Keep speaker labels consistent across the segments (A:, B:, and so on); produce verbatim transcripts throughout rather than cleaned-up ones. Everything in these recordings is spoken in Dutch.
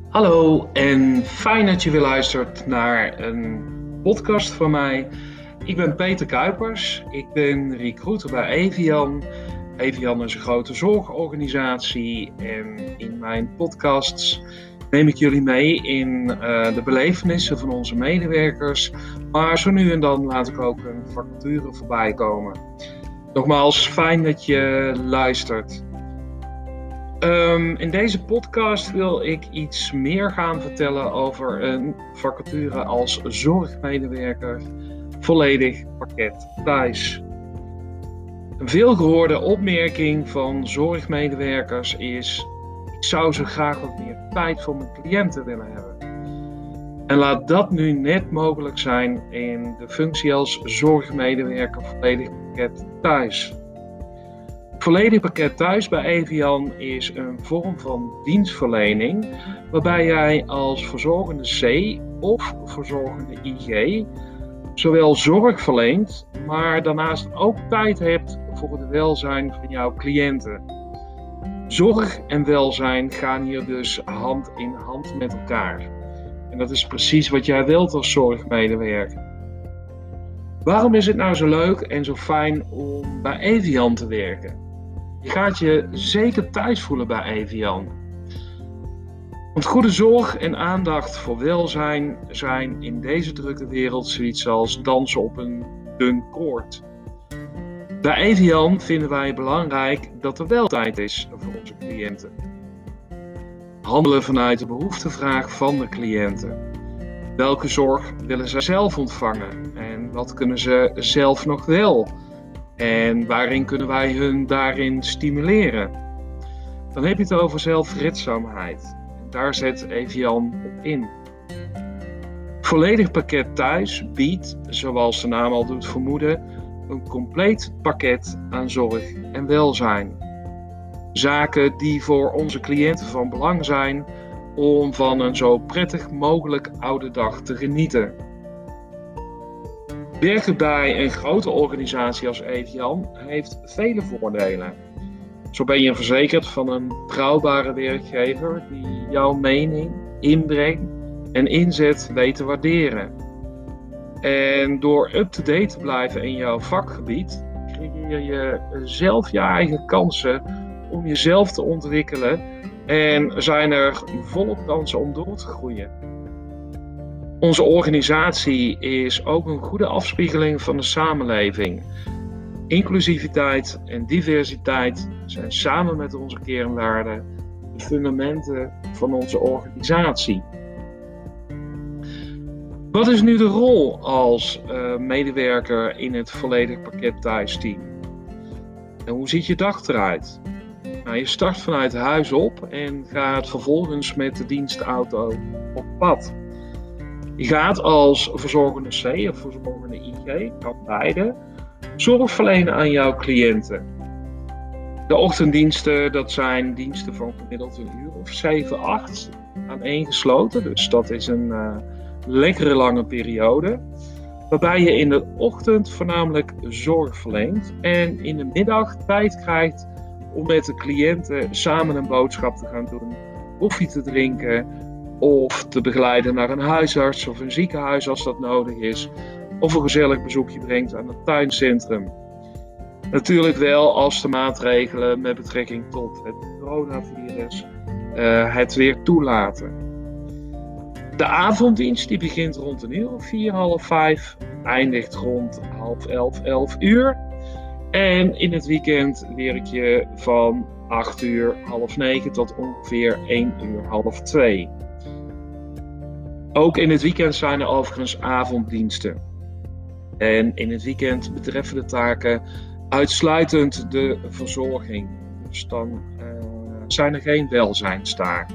A: Hallo en fijn dat je weer luistert naar een podcast van mij. Ik ben Peter Kuipers, ik ben recruiter bij Evian. Evian is een grote zorgorganisatie en in mijn podcasts neem ik jullie mee in uh, de belevenissen van onze medewerkers. Maar zo nu en dan laat ik ook een vacature voorbij komen. Nogmaals, fijn dat je luistert. Um, in deze podcast wil ik iets meer gaan vertellen over een vacature als zorgmedewerker, volledig pakket thuis. Een veelgehoorde opmerking van zorgmedewerkers is: ik zou zo graag wat meer tijd voor mijn cliënten willen hebben. En laat dat nu net mogelijk zijn in de functie als zorgmedewerker volledig pakket thuis. Volledig pakket thuis bij Evian is een vorm van dienstverlening waarbij jij als verzorgende C of verzorgende I G zowel zorg verleent, maar daarnaast ook tijd hebt voor het welzijn van jouw cliënten. Zorg en welzijn gaan hier dus hand in hand met elkaar. En dat is precies wat jij wilt als zorgmedewerker. Waarom is het nou zo leuk en zo fijn om bij Evian te werken? Je gaat je zeker thuis voelen bij Evian. Want goede zorg en aandacht voor welzijn zijn in deze drukke wereld zoiets als dansen op een dun koord. Bij Evian vinden wij belangrijk dat er wel tijd is voor onze cliënten. Handelen vanuit de behoeftevraag van de cliënten. Welke zorg willen zij zelf ontvangen en wat kunnen ze zelf nog wel? En waarin kunnen wij hun daarin stimuleren? Dan heb je het over zelfredzaamheid. Daar zet Evian op in. Volledig pakket thuis biedt, zoals de naam al doet vermoeden, een compleet pakket aan zorg en welzijn. Zaken die voor onze cliënten van belang zijn om van een zo prettig mogelijk oude dag te genieten. Werken bij een grote organisatie als Evian heeft vele voordelen. Zo ben je verzekerd van een betrouwbare werkgever die jouw mening, inbreng en inzet weet te waarderen. En door up-to-date te blijven in jouw vakgebied, creëer je zelf je eigen kansen om jezelf te ontwikkelen en zijn er volop kansen om door te groeien. Onze organisatie is ook een goede afspiegeling van de samenleving. Inclusiviteit en diversiteit zijn samen met onze kernwaarden de fundamenten van onze organisatie. Wat is nu de rol als uh, medewerker in het volledig pakket thuisteam? En hoe ziet je dag eruit? Nou, je start vanuit huis op en gaat vervolgens met de dienstauto op pad. Je gaat als verzorgende C of verzorgende I G, kan beide, zorg verlenen aan jouw cliënten. De ochtenddiensten, dat zijn diensten van gemiddeld een uur of zeven, acht aaneengesloten. Dus dat is een uh, lekkere lange periode. Waarbij je in de ochtend voornamelijk zorg verleent en in de middag tijd krijgt om met de cliënten samen een boodschap te gaan doen, koffie te drinken of te begeleiden naar een huisarts of een ziekenhuis als dat nodig is, of een gezellig bezoekje brengt aan het tuincentrum. Natuurlijk wel als de maatregelen met betrekking tot het coronavirus uh, het weer toelaten. De avonddienst die begint rond een uur of vier, half vijf, eindigt rond half elf, elf uur. En in het weekend werk je van acht uur, half negen tot ongeveer één uur, half twee. Ook in het weekend zijn er overigens avonddiensten. En in het weekend betreffen de taken uitsluitend de verzorging. Dus dan uh, zijn er geen welzijnstaken.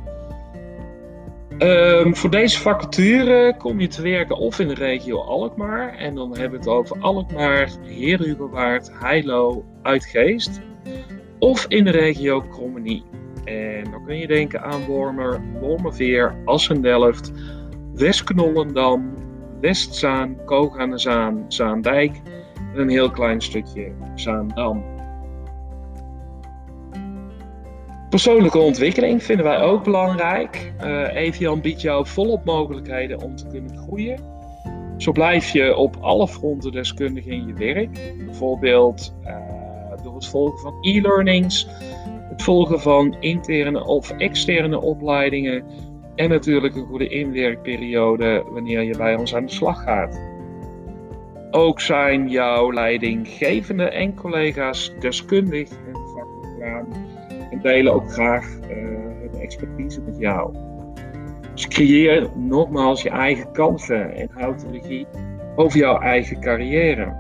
A: Um, voor deze vacature kom je te werken of in de regio Alkmaar. En dan hebben we het over Alkmaar, Heerhugowaard, Heilo, Uitgeest. Of in de regio Krommenie. En dan kun je denken aan Wormer, Wormerveer, Assendelft, West-Knollendam, Westzaan, Koog aan de Zaan, Zaandijk en een heel klein stukje Zaandam. Persoonlijke ontwikkeling vinden wij ook belangrijk. Uh, Evian biedt jou volop mogelijkheden om te kunnen groeien. Zo blijf je op alle fronten deskundig in je werk. Bijvoorbeeld uh, door het volgen van e-learnings, het volgen van interne of externe opleidingen en natuurlijk een goede inwerkperiode wanneer je bij ons aan de slag gaat. Ook zijn jouw leidinggevende en collega's deskundig en vakbekwaam en delen ook graag uh, hun expertise met jou. Dus creëer nogmaals je eigen kansen en houd de regie over jouw eigen carrière.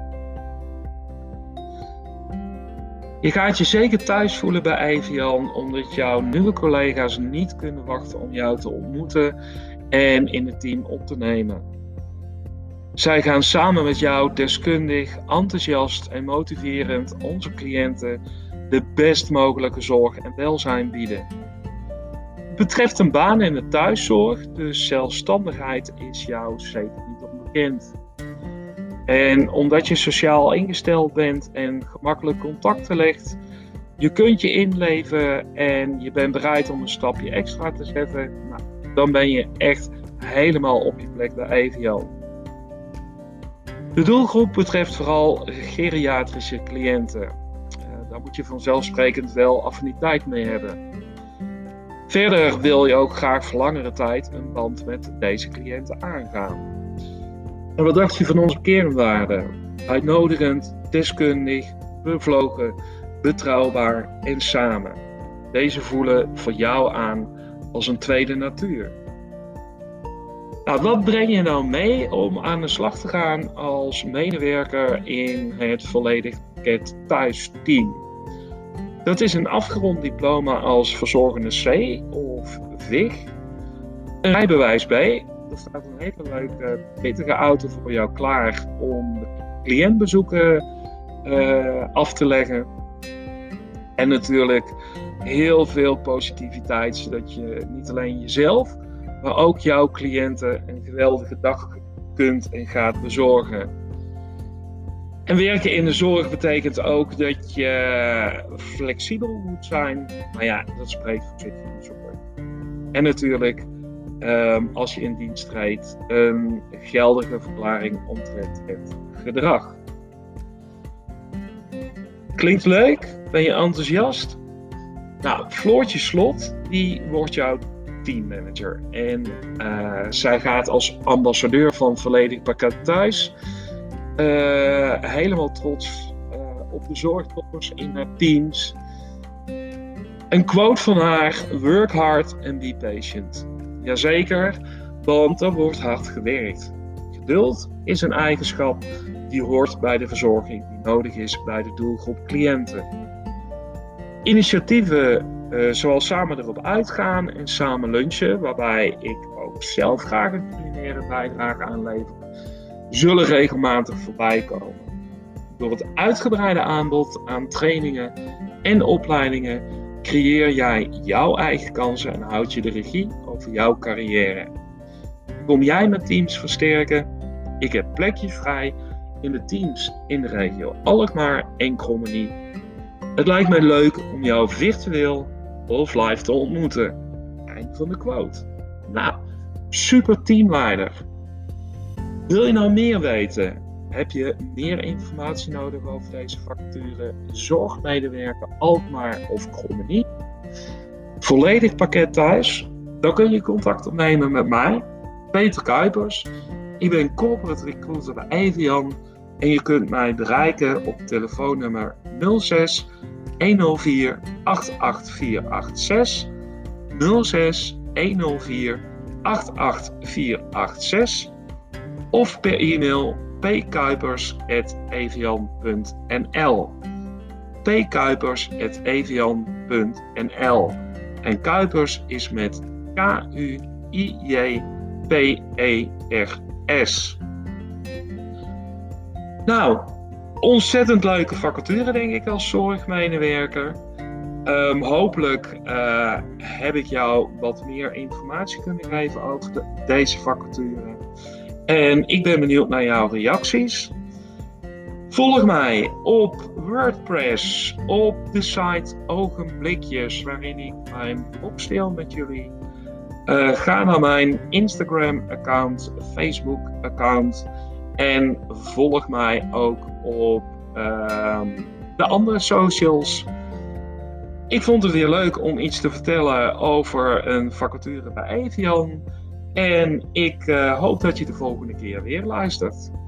A: Je gaat je zeker thuis voelen bij Evian, omdat jouw nieuwe collega's niet kunnen wachten om jou te ontmoeten en in het team op te nemen. Zij gaan samen met jou deskundig, enthousiast en motiverend onze cliënten de best mogelijke zorg en welzijn bieden. Het betreft een baan in de thuiszorg, dus zelfstandigheid is jou zeker niet onbekend. En omdat je sociaal ingesteld bent en gemakkelijk contacten legt, je kunt je inleven en je bent bereid om een stapje extra te zetten, nou, dan ben je echt helemaal op je plek bij Evian. De doelgroep betreft vooral geriatrische cliënten. Uh, daar moet je vanzelfsprekend wel affiniteit mee hebben. Verder wil je ook graag voor langere tijd een band met deze cliënten aangaan. En wat dacht je van onze kernwaarden? Uitnodigend, deskundig, bevlogen, betrouwbaar en samen. Deze voelen voor jou aan als een tweede natuur. Nou, wat breng je nou mee om aan de slag te gaan als medewerker in het volledig pakket thuisteam? Dat is een afgerond diploma als verzorgende C of V I G, een rijbewijs B. Er staat een hele leuke, pittige auto voor jou klaar om de cliëntbezoeken uh, af te leggen. En natuurlijk heel veel positiviteit, zodat je niet alleen jezelf, maar ook jouw cliënten een geweldige dag kunt en gaat bezorgen. En werken in de zorg betekent ook dat je flexibel moet zijn. Maar ja, dat spreekt voor zich in de zorg. En natuurlijk, um, als je in dienst treedt, een geldige verklaring omtrent het gedrag. Klinkt leuk? Ben je enthousiast? Nou, Floortje Slot, die wordt jouw teammanager. En uh, zij gaat als ambassadeur van Volledig Pakket Thuis uh, helemaal trots uh, op de zorgtoppers in haar teams. Een quote van haar: work hard and be patient. Jazeker, want er wordt hard gewerkt. Geduld is een eigenschap die hoort bij de verzorging die nodig is bij de doelgroep cliënten. Initiatieven uh, zoals samen erop uitgaan en samen lunchen, waarbij ik ook zelf graag een culinaire bijdrage aanlever, zullen regelmatig voorbij komen. Door het uitgebreide aanbod aan trainingen en opleidingen creëer jij jouw eigen kansen en houd je de regie over jouw carrière. Kom jij met teams versterken? Ik heb plekjes vrij in de teams in de regio Alkmaar en Krommenie. Het lijkt mij leuk om jou virtueel of live te ontmoeten. Eind van de quote. Nou, super teamleider. Wil je nou meer weten? Heb je meer informatie nodig over deze vacature? Zorgmedewerker Alkmaar of Krommenie? Volledig pakket thuis? Dan kun je contact opnemen met mij, Peter Kuipers. Ik ben corporate recruiter bij Evian en je kunt mij bereiken op telefoonnummer nul zes honderd vier acht acht vier acht zes, nul zes honderd vier acht acht vier acht zes of per e-mail p kuipers at evian punt n l. p kuipers at evian punt n l. En Kuipers is met K U I J P E R S. Nou, ontzettend leuke vacature denk ik als zorgmedewerker. Um, hopelijk uh, heb ik jou wat meer informatie kunnen geven over de, deze vacature. En ik ben benieuwd naar jouw reacties. Volg mij op WordPress, op de site Ogenblikjes, waarin ik mijn blog deel met jullie. Uh, ga naar mijn Instagram-account, Facebook-account en volg mij ook op uh, de andere socials. Ik vond het weer leuk om iets te vertellen over een vacature bij Evian. En ik uh, hoop dat je de volgende keer weer luistert.